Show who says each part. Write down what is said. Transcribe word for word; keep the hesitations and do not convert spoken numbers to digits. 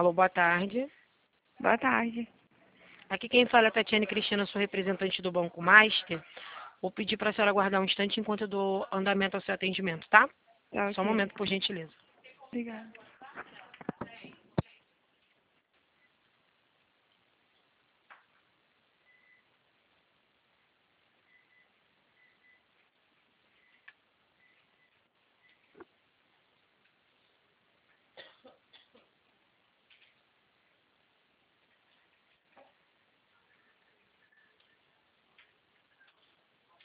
Speaker 1: Alô, boa tarde.
Speaker 2: Boa tarde.
Speaker 1: Aqui quem fala é a Tatiane Cristina, sou representante do Banco Master. Vou pedir para a senhora aguardar um instante enquanto eu dou andamento ao seu atendimento, tá?
Speaker 2: Tá,
Speaker 1: Só um
Speaker 2: ok.
Speaker 1: momento, por gentileza.
Speaker 2: Obrigada.